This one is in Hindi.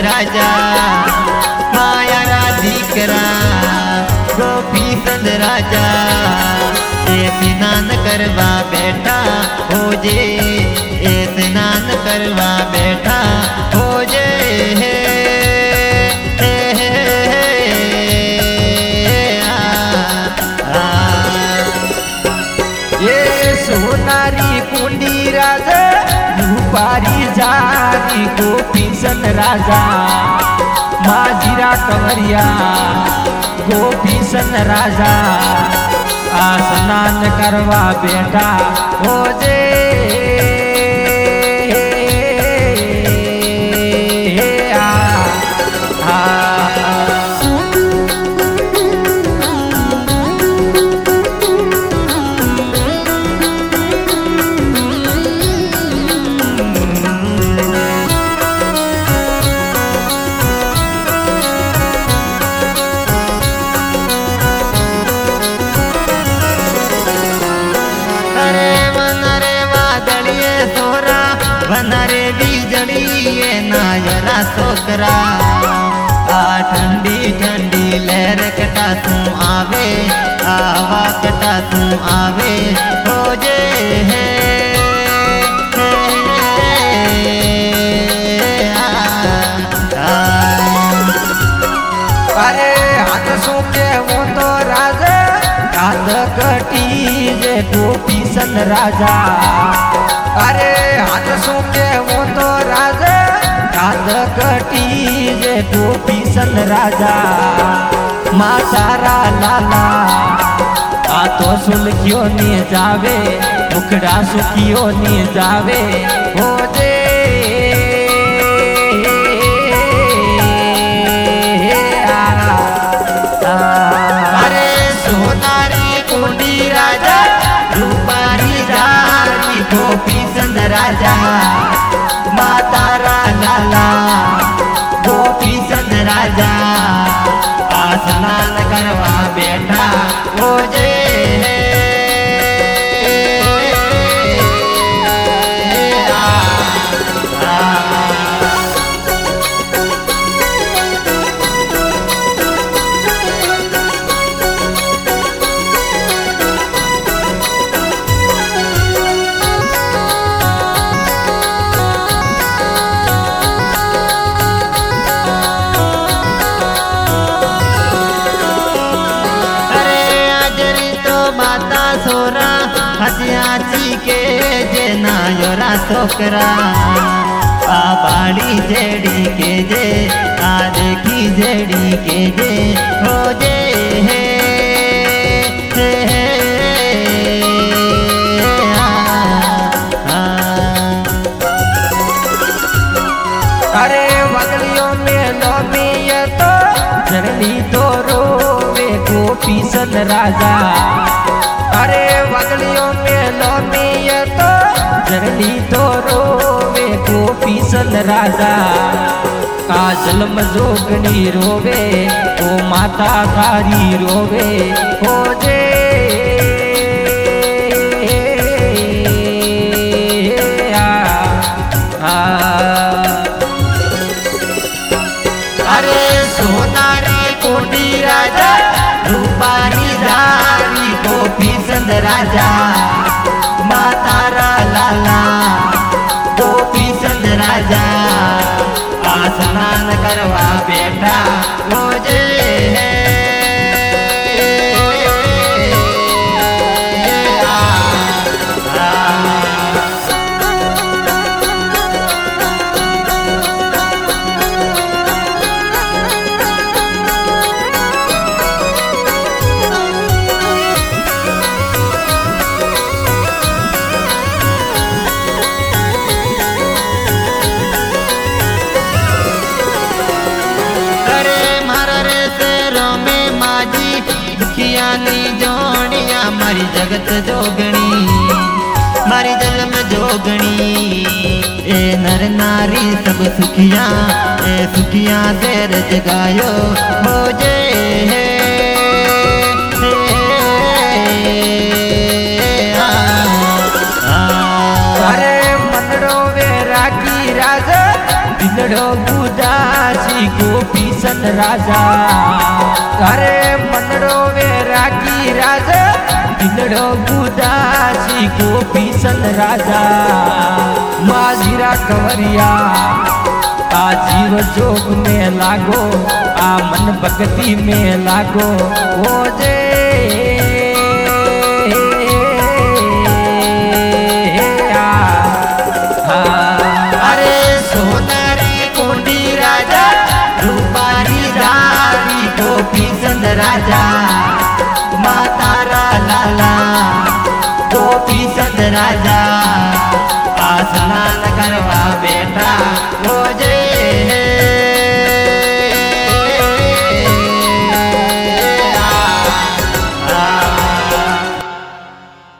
राजा माया रा दीकरा गोपी चंद राजा स्नान करवा बैठा हो जे स्नान करवा बैठा हो जे सोनारी कुंडी राजा रूपारी जारी गोपी चंद राजा माजीरा कंवरिया गोपी चंद राजा स्नान करवा बैठा हो जे बनरे बीजड़ी नायरा सोकरा आ ठंडी ठंडी लहर कटा तू आवे आवा कटा तू आवे हो जे अरे हाथ सूखे वो तो राजा कांद कटी जे गोपी चंद राजा अरे हाथ सूखे वो तो राजा कांद कटी जे गोपी चंद राजा मातारा लाला आ तो सुलखियो ने जावे मुखड़ा सुखियो ने जावे हो जे अरे सोनारी कुंडी राजा रूपारी जारी गोपी चंद राजा मातारा लाला गोपी चंद राजा स्नान करवा बैठा हो जे सोरा हसियाची के जे नायोरा सोकरा आ बाड़ी जेड़ी के जे आ देखी जेड़ी के जे हो जे अरे वगलियों में लोमिया तो जरनी तो रोवे गोपी चंद राजा अरे वगलियों में लोमिया तो जरनी तो रोवे गोपी चंद राजा काजल मजोगनी रोवे ओ माता थारी रोवे हो जे अरे सोनारी कोटी राजा रूपारी जारी गोपी चंद राजा मातारा लाला गोपी चंद राजा स्नान करवा बैठा हो जे मारी जगत जोगणी मारी जन्म जोगणी ए नर नारी सब सुखिया ए सुखिया तेर जगायो हो जे अरे मनड़ो वे राखी राजा दिलड़ो उदासी गोपी सन राजा अरे मनड़ो वे रागी राजा दिलड़ो उदासी गोपी सन राजा माजीरा कंवरिया आ जीव जोग में लागो आ मन भक्ति में लागो ओ जे अरे सोनारी कोंडी राजा रूपारी धारी गोपी चंद राजा मातारा लाला गोपी चंद राजा आसनान करवा